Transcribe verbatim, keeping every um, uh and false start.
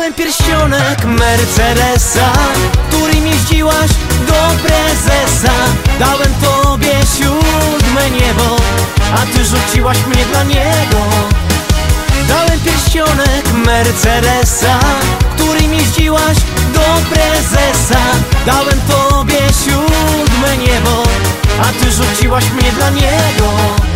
Dałem pierścionek Mercedesa, którym jeździłaś do prezesa. Dałem tobie siódme niebo, a ty rzuciłaś mnie dla niego. Dałem pierścionek Mercedesa, którym jeździłaś do prezesa. Dałem tobie siódme niebo, a ty rzuciłaś mnie dla niego.